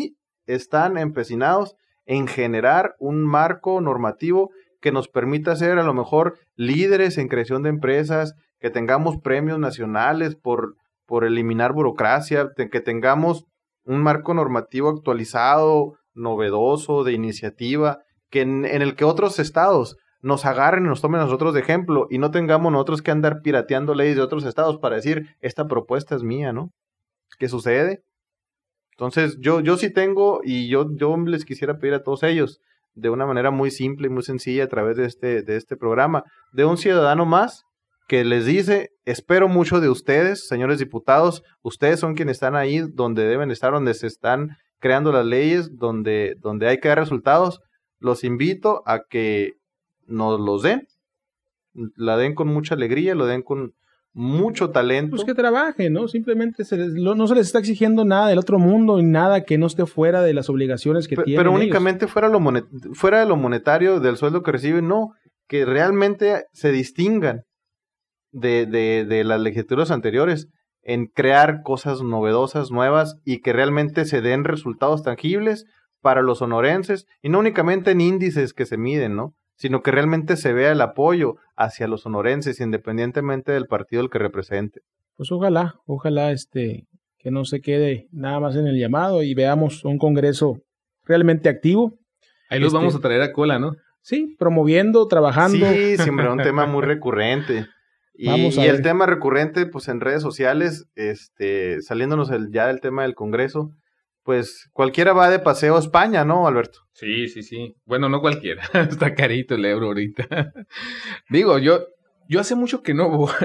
están empecinados en generar un marco normativo que nos permita ser a lo mejor líderes en creación de empresas, que tengamos premios nacionales por, por eliminar burocracia, de que tengamos un marco normativo actualizado, novedoso, de iniciativa, que en, en el que otros estados nos agarren y nos tomen a nosotros de ejemplo y no tengamos nosotros que andar pirateando leyes de otros estados para decir, esta propuesta es mía, ¿no? ¿Qué sucede? Entonces, yo, yo sí tengo, y yo, yo les quisiera pedir a todos ellos, de una manera muy simple y muy sencilla a través de este, de este programa, de un ciudadano más que les dice, espero mucho de ustedes, señores diputados, ustedes son quienes están ahí donde deben estar, donde se están creando las leyes, donde, donde hay que dar resultados, los invito a que nos los den, la den con mucha alegría, lo den con mucho talento. Pues que trabajen, ¿no? Simplemente se les, lo, no se les está exigiendo nada del otro mundo, y nada que no esté fuera de las obligaciones que P- tienen Pero únicamente ellos. fuera, lo monet- fuera de lo monetario, del sueldo que reciben, no, que realmente se distingan de, de, de las legislaturas anteriores en crear cosas novedosas, nuevas, y que realmente se den resultados tangibles para los sonorenses, y no únicamente en índices que se miden, ¿no? Sino que realmente se vea el apoyo hacia los sonorenses, independientemente del partido al que represente. Pues ojalá, ojalá este, que no se quede nada más en el llamado y veamos un Congreso realmente activo. Ahí los Este, vamos a traer a cola, ¿no? Sí, promoviendo, trabajando. Sí, siempre un tema muy recurrente. Y, Vamos a y el ver. tema recurrente, pues en redes sociales, este, saliéndonos el, ya del tema del Congreso, pues cualquiera va de paseo a España, ¿no, Alberto? Sí, sí, sí. Bueno, no cualquiera. Está carito el euro ahorita. Digo, yo, yo hace mucho que no voy.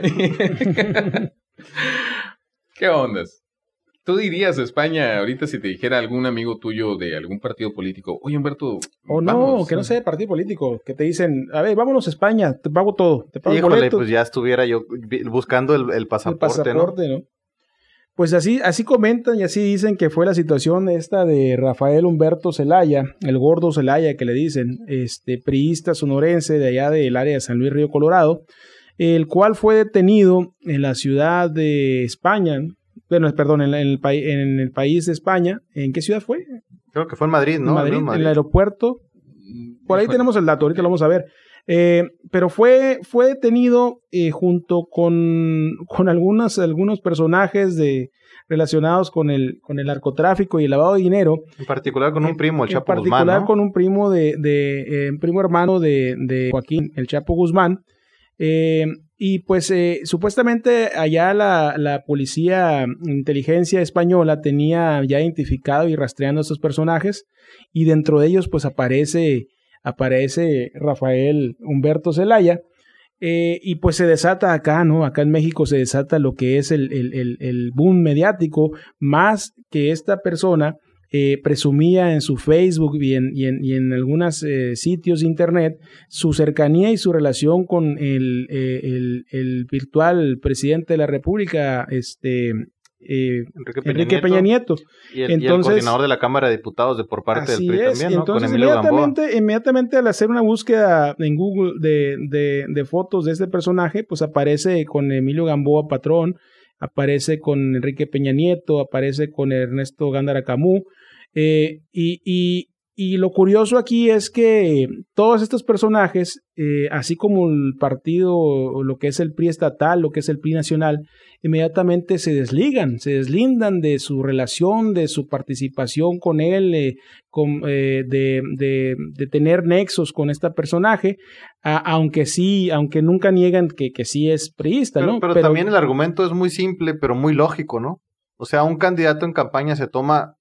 ¿Qué ondas? ¿Tú dirías a España ahorita si te dijera algún amigo tuyo de algún partido político, oye, Humberto, O no, vamos"? que no sea de partido político, que te dicen, a ver, vámonos a España, te pago todo, te pago el Híjole, boleto, pues ya estuviera yo vi- buscando el, el el pasaporte, pasaporte, ¿no? Pues así, así comentan y así dicen que fue la situación esta de Rafael Humberto Zelaya, el gordo Zelaya que le dicen, este priista sonorense de allá del área de San Luis Río Colorado, el cual fue detenido en la ciudad de España, bueno, perdón, en, la- en el, paí- en el país de España. ¿En qué ciudad fue? ¿no? Creo que fue en Madrid, ¿no? En Madrid, En en Madrid. el aeropuerto. Por ahí Híjole. tenemos el dato, ahorita lo vamos a ver. Eh, pero fue, fue detenido eh, junto con, con algunos, algunos personajes de, relacionados con el, con el narcotráfico y el lavado de dinero. En particular con un primo, el En Chapo particular Guzmán, ¿no? con un primo de, de eh, un primo hermano de, de Joaquín, el Chapo Guzmán. Eh, y pues eh, supuestamente allá la, la policía inteligencia española tenía ya identificado y rastreando a estos personajes, y dentro de ellos pues aparece, aparece Rafael Humberto Zelaya. Eh, y pues se desata acá, ¿no? Acá en México se desata lo que es el, el, el, el boom mediático, más que esta persona eh, presumía en su Facebook y en, y en, y en algunos eh, sitios de internet su cercanía y su relación con el, eh, el, el virtual presidente de la República, este eh, Enrique Peña, Enrique Nieto, Peña Nieto. Y el, y el Entonces, coordinador de la Cámara de Diputados de por parte del así P R I es. también, ¿no? Entonces, Con Emilio Gamboa. inmediatamente, inmediatamente al hacer una búsqueda en Google de, de, de fotos de este personaje, pues aparece con Emilio Gamboa Patrón, aparece con Enrique Peña Nieto, aparece con Ernesto Gándara Camus, eh, y, y, y lo curioso aquí es que todos estos personajes, eh, así como el partido, o lo que es el P R I estatal, lo que es el P R I nacional, inmediatamente se desligan, se deslindan de su relación, de su participación con él, eh, con, eh, de, de, de tener nexos con este personaje, a, aunque sí, aunque nunca niegan que, que sí es priista, Pero, ¿no? pero también el argumento es muy simple, pero muy lógico, ¿no? O sea, un candidato en campaña se toma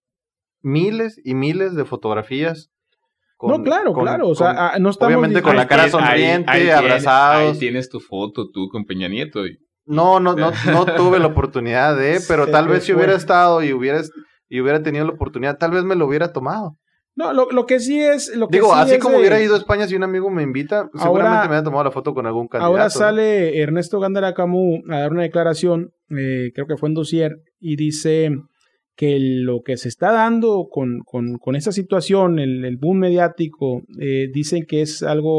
miles y miles de fotografías. Con, no, claro, con, claro. O sea, con, no estamos obviamente con la cara sonriente, ahí, ahí abrazados. Tienes, ahí tienes tu foto tú con Peña Nieto. Y... No, no, no, no tuve la oportunidad de, pero tal vez si hubiera estado y hubiera, y hubiera tenido la oportunidad, tal vez me lo hubiera tomado. No, lo, lo que sí es... Lo que Digo, sí así es como de... hubiera ido a España si un amigo me invita, ahora, seguramente me hubiera tomado la foto con algún candidato. Ahora sale, ¿no?, Ernesto Gándara Camus a dar una declaración, eh, creo que fue en Dossier, y dice que lo que se está dando con, con, con esa situación, el, el boom mediático, eh, dicen que es algo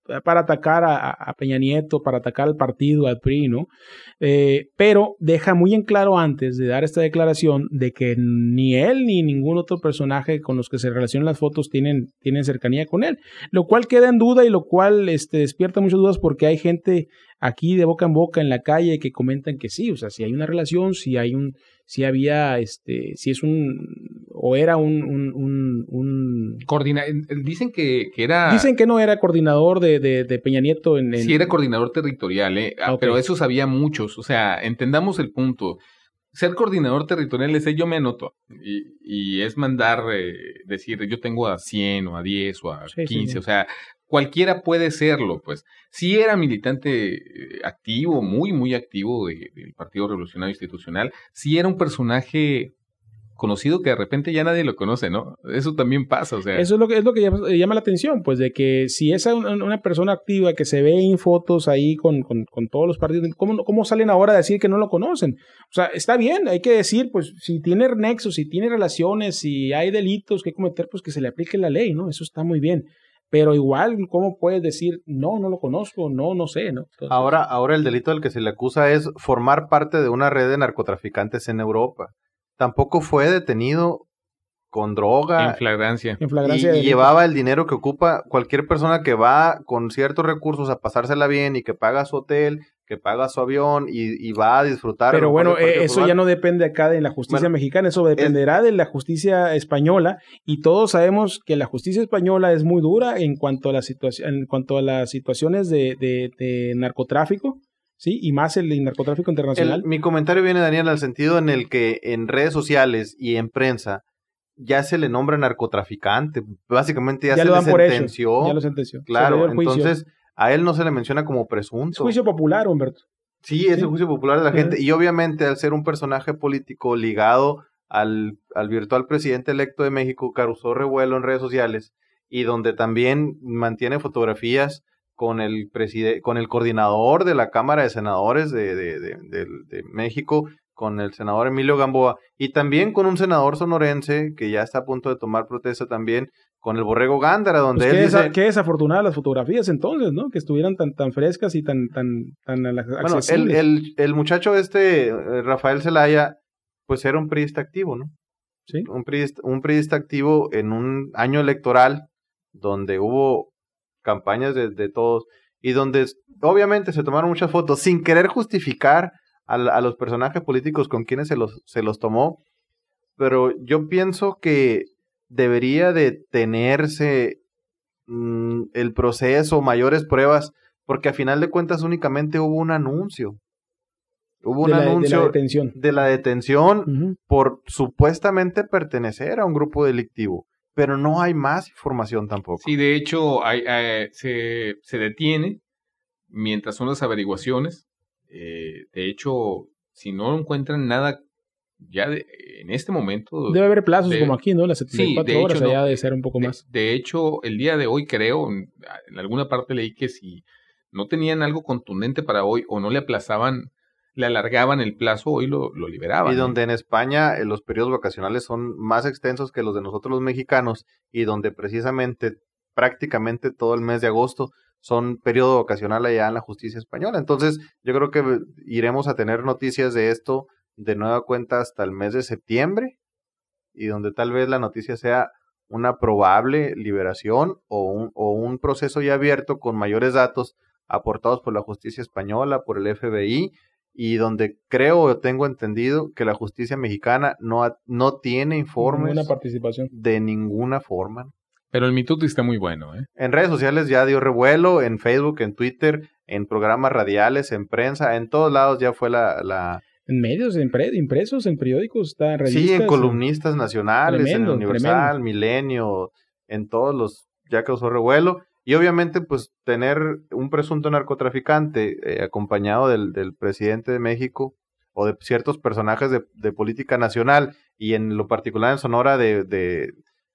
para atacar a, a Peña Nieto, para atacar al partido, al P R I, ¿no? Eh, pero deja muy en claro antes de dar esta declaración de que ni él ni ningún otro personaje con los que se relacionan las fotos tienen, tienen cercanía con él, lo cual queda en duda y lo cual este, despierta muchas dudas porque hay gente aquí de boca en boca en la calle que comentan que sí, o sea, si hay una relación, si hay un, si había, este, si es un, o era un, un, un, un... Coordina dicen que, que era... Dicen que no era coordinador de, de, de Peña Nieto en, en... Sí, era coordinador territorial, ¿eh? Okay. Pero eso sabía muchos, o sea, entendamos el punto. Ser coordinador territorial es yo me anoto, y, y es mandar, eh, decir, yo tengo a cien o a diez o a sí, quince, sí, sí. O sea, cualquiera puede serlo, pues. Sí era militante eh, activo, muy, muy activo de, del Partido Revolucionario Institucional, sí era un personaje conocido que de repente ya nadie lo conoce, ¿no? Eso también pasa, o sea. Eso es lo que, es lo que llama, llama la atención, pues, de que si es una, una persona activa que se ve en fotos ahí con, con, con todos los partidos, ¿cómo, ¿cómo salen ahora a decir que no lo conocen? O sea, está bien, hay que decir, pues, si tiene nexos, si tiene relaciones, si hay delitos que cometer, pues que se le aplique la ley, ¿no? Eso está muy bien. Pero igual, ¿cómo puedes decir, no, no lo conozco, no, no sé, ¿no? Entonces, ahora, ahora el delito del que se le acusa es formar parte de una red de narcotraficantes en Europa. Tampoco fue detenido con droga. En flagrancia. En flagrancia y, y llevaba el dinero que ocupa cualquier persona que va con ciertos recursos a pasársela bien y que paga su hotel, que paga su avión y, y va a disfrutar. Pero bueno, eh, eso fútbol. Ya no depende acá de la justicia bueno, mexicana, eso dependerá es, de la justicia española y todos sabemos que la justicia española es muy dura en cuanto a, la situa- en cuanto a las situaciones de, de, de narcotráfico. Sí, y más el narcotráfico internacional. El, mi comentario viene, Daniel, al sentido en el que en redes sociales y en prensa ya se le nombra narcotraficante. Básicamente ya, ya se lo le dan por sentenció. hecho. Ya lo sentenció. Claro, entonces a él no se le menciona como presunto. Es juicio popular, Humberto. Sí, es sí. el juicio popular de la sí. gente. Y obviamente al ser un personaje político ligado al, al virtual presidente electo de México, causó revuelo en redes sociales y donde también mantiene fotografías con el preside- con el coordinador de la Cámara de Senadores de, de, de, de, de México, con el senador Emilio Gamboa, y también con un senador sonorense que ya está a punto de tomar protesta también, con el Borrego Gándara, donde pues él qué dice... Desa- qué desafortunadas las fotografías entonces, ¿no? Que estuvieran tan, tan frescas y tan, tan, tan accesibles. Bueno, el, el, el muchacho este, Rafael Zelaya, pues era un priista activo, ¿no? Sí. Un priista, un priista activo en un año electoral donde hubo campañas de, de todos y donde obviamente se tomaron muchas fotos sin querer justificar a, a los personajes políticos con quienes se los, se los tomó, pero yo pienso que debería de tenerse mmm, el proceso, mayores pruebas, porque a final de cuentas únicamente hubo un anuncio. Hubo un de la, anuncio de la detención, de la detención uh-huh. por supuestamente pertenecer a un grupo delictivo. Pero no hay más información tampoco. Sí, de hecho, hay, hay, se, se detiene mientras son las averiguaciones. Eh, de hecho, si no encuentran nada ya de, en este momento... Debe haber plazos de, como aquí, ¿no? Las setenta y cuatro sí, de horas hecho, allá no, de ser un poco de, más. De hecho, el día de hoy creo, en, en alguna parte leí que si no tenían algo contundente para hoy o no le aplazaban, le alargaban el plazo, hoy lo, lo liberaban. Y donde ¿eh? en España eh, los periodos vacacionales son más extensos que los de nosotros los mexicanos y donde precisamente prácticamente todo el mes de agosto son periodo vacacional allá en la justicia española. Entonces yo creo que iremos a tener noticias de esto de nueva cuenta hasta el mes de septiembre y donde tal vez la noticia sea una probable liberación o un, o un proceso ya abierto con mayores datos aportados por la justicia española, por el F B I, y donde creo o tengo entendido que la justicia mexicana no, ha, no tiene informes ninguna participación de ninguna forma. Pero el Mituti está muy bueno, ¿eh? En redes sociales ya dio revuelo, en Facebook, en Twitter, en programas radiales, en prensa, en todos lados ya fue la... la... En medios, en pre, impresos, en periódicos, está en revistas. Sí, en columnistas nacionales, tremendo, en el Universal, tremendo. Milenio, en todos los... ya causó revuelo. Y obviamente, pues, tener un presunto narcotraficante eh, acompañado del, del presidente de México o de ciertos personajes de, de política nacional y en lo particular en Sonora de, de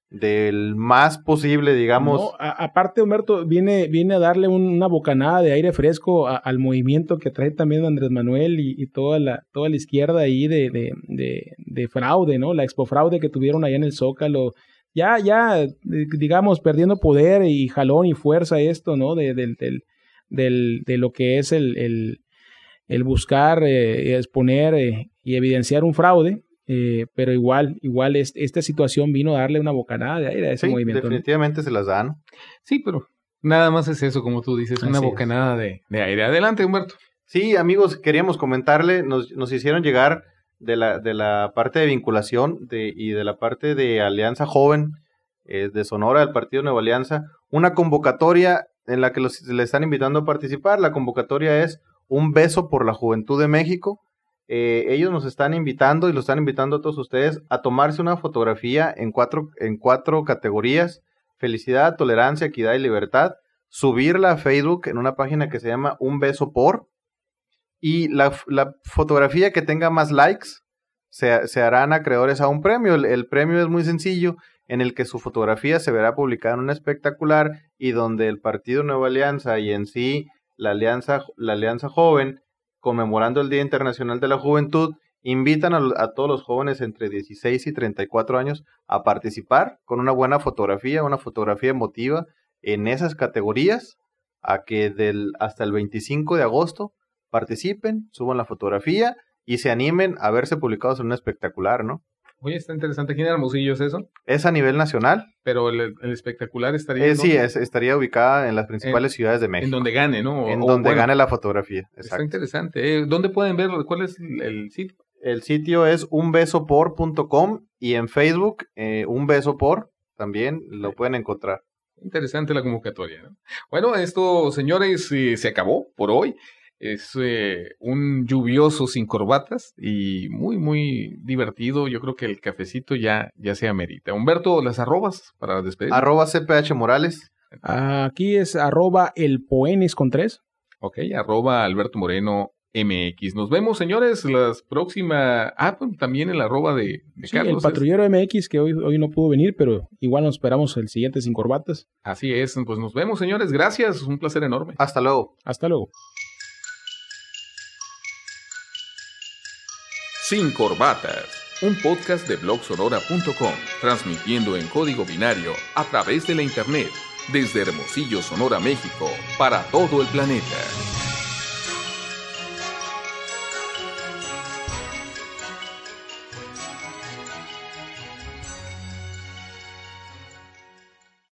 del más posible, digamos. No, a, aparte, Humberto, viene, viene a darle un, una bocanada de aire fresco a, al movimiento que trae también Andrés Manuel y, y toda la toda la izquierda ahí de, de, de, de fraude, ¿no? La expofraude que tuvieron allá en el Zócalo, ya, ya, digamos, perdiendo poder y jalón y fuerza esto, ¿no? De, de, de, de, de lo que es el, el, el buscar, eh, exponer eh, y evidenciar un fraude. Eh, pero igual, igual es, esta situación vino a darle una bocanada de aire a ese sí, movimiento. definitivamente, ¿no? Se las dan. Sí, pero nada más es eso, como tú dices, una Así bocanada de, de aire. Adelante, Humberto. Sí, amigos, queríamos comentarle, nos, nos hicieron llegar de la, de la parte de vinculación de, y de la parte de Alianza Joven eh, de Sonora, del Partido Nueva Alianza, una convocatoria en la que los, le están invitando a participar. La convocatoria es Un Beso por la Juventud de México. Eh, ellos nos están invitando y los están invitando a todos ustedes a tomarse una fotografía en cuatro, en cuatro categorías: felicidad, tolerancia, equidad y libertad, subirla a Facebook en una página que se llama Un Beso Por, y la, la fotografía que tenga más likes se, se harán acreedores a un premio. El, el premio es muy sencillo, en el que su fotografía se verá publicada en un espectacular y donde el Partido Nueva Alianza y en sí la Alianza, la Alianza Joven, conmemorando el Día Internacional de la Juventud, invitan a, a todos los jóvenes entre dieciséis y treinta y cuatro años a participar con una buena fotografía, una fotografía emotiva en esas categorías, a que del, hasta el veinticinco de agosto participen, suban la fotografía y se animen a verse publicados en un espectacular, ¿no? Oye, está interesante. ¿Quién era Hermosillo es eso? Es a nivel nacional. Pero el, el espectacular estaría... Eh, en sí, donde, es, estaría ubicada en las principales en, ciudades de México. En donde gane, ¿no? O, en o, donde bueno, gane la fotografía. Exacto. Está interesante. Eh, ¿Dónde pueden ver? ¿Cuál es el, el sitio? El sitio es un beso por punto com y en Facebook, eh, Un Beso Por, también lo pueden encontrar. Interesante la convocatoria, ¿no? Bueno, esto, señores, eh, se acabó por hoy. Es eh, un lluvioso sin corbatas y muy, muy divertido. Yo creo que el cafecito ya, ya se amerita. Humberto, las arrobas para despedir. Arroba C P H Morales. Aquí es arroba el poenis con tres. Ok, arroba Alberto Moreno M X. Nos vemos, señores, las próximas... Ah, pues, también el arroba de, de Sí, Carlos. el patrullero es... M X, que hoy, hoy no pudo venir, pero igual nos esperamos el siguiente sin corbatas. Así es, pues nos vemos, señores. Gracias, un placer enorme. Hasta luego. Hasta luego. Sin Corbatas, un podcast de blog sonora punto com, transmitiendo en código binario a través de la internet, desde Hermosillo, Sonora, México, para todo el planeta.